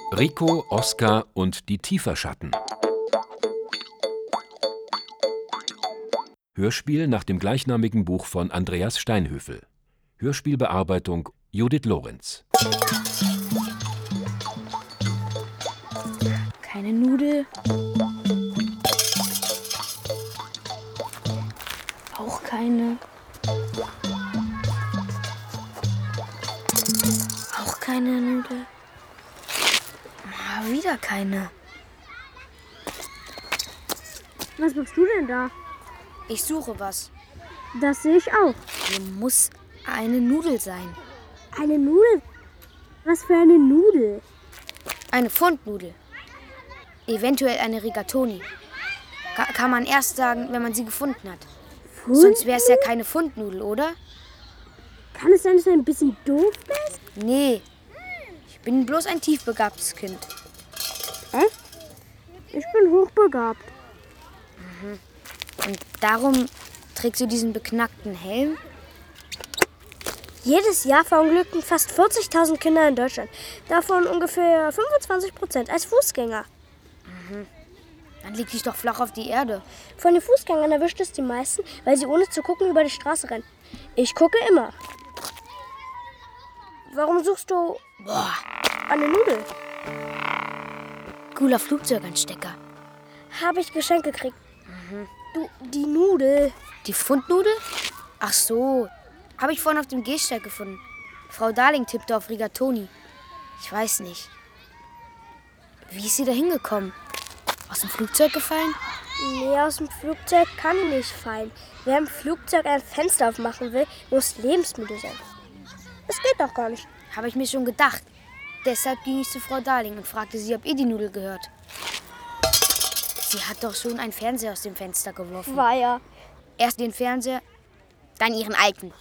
Rico, Oskar und die Tieferschatten. Hörspiel nach dem gleichnamigen Buch von Andreas Steinhöfel. Hörspielbearbeitung Judith Lorenz. Keine Nudel. Auch keine. Auch keine Nudel. Wieder keine. Was machst du denn da? Ich suche was. Das sehe ich auch. Hier muss eine Nudel sein. Eine Nudel? Was für eine Nudel? Eine Pfundnudel. Eventuell eine Rigatoni. Kann man erst sagen, wenn man sie gefunden hat. Sonst wäre es ja keine Pfundnudel, oder? Kann es sein, dass du ein bisschen doof bist? Nee. Ich bin bloß ein tiefbegabtes Kind. Ich bin hochbegabt. Und darum trägst du diesen beknackten Helm? Jedes Jahr verunglücken fast 40.000 Kinder in Deutschland. Davon ungefähr 25% als Fußgänger. Dann leg dich doch flach auf die Erde. Von den Fußgängern erwischt es die meisten, weil sie ohne zu gucken über die Straße rennen. Ich gucke immer. Warum suchst du eine Nudel? Cooler Flugzeuganstecker. Habe ich geschenkt gekriegt. Du, die Nudel. Die Pfundnudel? Ach so. Habe ich vorhin auf dem Gehsteig gefunden. Frau Darling tippte auf Rigatoni. Ich weiß nicht. Wie ist sie da hingekommen? Aus dem Flugzeug gefallen? Nee, aus dem Flugzeug kann nicht fallen. Wer im Flugzeug ein Fenster aufmachen will, muss lebensmüde sein. Das geht doch gar nicht. Habe ich mir schon gedacht. Deshalb ging ich zu Frau Darling und fragte sie, ob ihr die Nudel gehört. Sie hat doch schon einen Fernseher aus dem Fenster geworfen. War ja. Erst den Fernseher, dann ihren alten.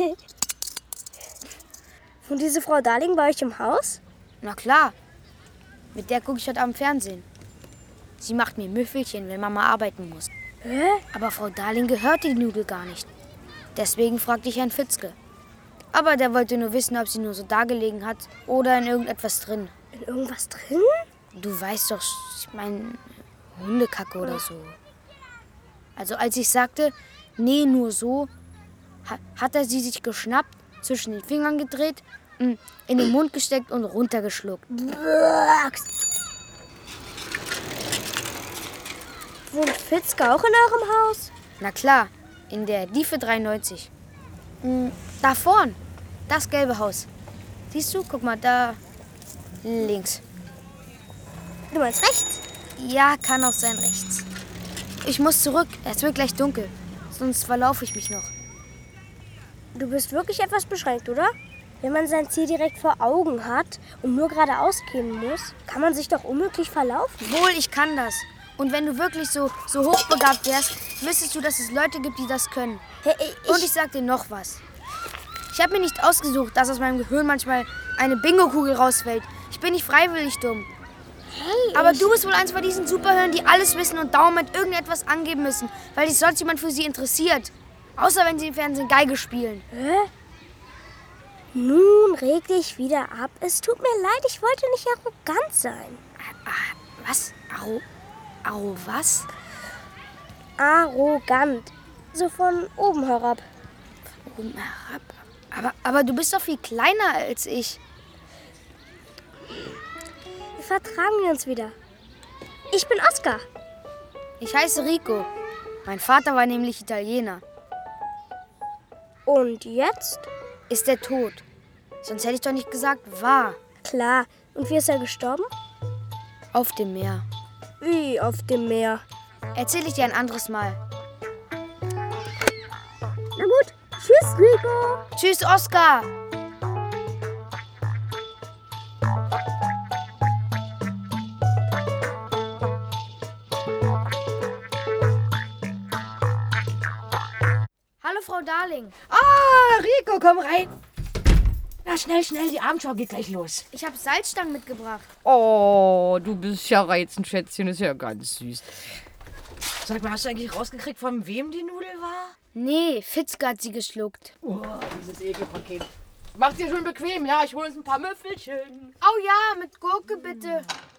Und diese Frau Darling bei euch im Haus? Na klar. Mit der gucke ich heute Abend Fernsehen. Sie macht mir Müffelchen, wenn Mama arbeiten muss. Hä? Aber Frau Darling gehört die Nudel gar nicht. Deswegen fragte ich Herrn Fitzke. Aber der wollte nur wissen, ob sie nur so dagelegen hat oder in irgendetwas drin. In irgendwas drin? Du weißt doch, ich meine, Hundekacke oder so. Also als ich sagte, nee, nur so, hat er sie sich geschnappt, zwischen den Fingern gedreht, in den Mund gesteckt und runtergeschluckt. Wohnt Fitzke auch in eurem Haus? Na klar, in der Diefe 93. Da vorn, das gelbe Haus. Siehst du, guck mal, da links. Du meinst rechts? Ja, kann auch sein rechts. Ich muss zurück, es wird gleich dunkel. Sonst verlaufe ich mich noch. Du bist wirklich etwas beschränkt, oder? Wenn man sein Ziel direkt vor Augen hat und nur geradeaus gehen muss, kann man sich doch unmöglich verlaufen. Wohl, ich kann das. Und wenn du wirklich so hochbegabt wärst, wüsstest du, dass es Leute gibt, die das können. Hey, Und ich sag dir noch was. Ich habe mir nicht ausgesucht, dass aus meinem Gehirn manchmal eine Bingo-Kugel rausfällt. Ich bin nicht freiwillig dumm. Hey, Aber du bist wohl eins von diesen Superhören, die alles wissen und dauernd irgendetwas angeben müssen, weil sich sonst jemand für sie interessiert. Außer wenn sie im Fernsehen Geige spielen. Hä? Nun reg dich wieder ab. Es tut mir leid, ich wollte nicht arrogant sein. Was? Was? Arrogant. So von oben herab. Oben herab. Aber du bist doch viel kleiner als ich. Wir vertragen uns wieder. Ich bin Oskar. Ich heiße Rico. Mein Vater war nämlich Italiener. Und jetzt? Ist er tot? Sonst hätte ich doch nicht gesagt, war. Klar. Und wie ist er gestorben? Auf dem Meer. Wie auf dem Meer. Erzähl ich dir ein anderes Mal. Na gut. Tschüss, Rico. Tschüss, Oskar. Hallo, Frau Darling. Ah, Rico, komm rein. Na, schnell, die Abendschau geht gleich los. Ich habe Salzstangen mitgebracht. Oh, du bist ja reizend, Schätzchen, ist ja ganz süß. Sag mal, hast du eigentlich rausgekriegt, von wem die Nudel war? Nee, Fitzke hat sie geschluckt. Oh, dieses Ekelpaket. Macht's dir schön bequem, ja? Ich hole uns ein paar Müffelchen. Oh ja, mit Gurke bitte.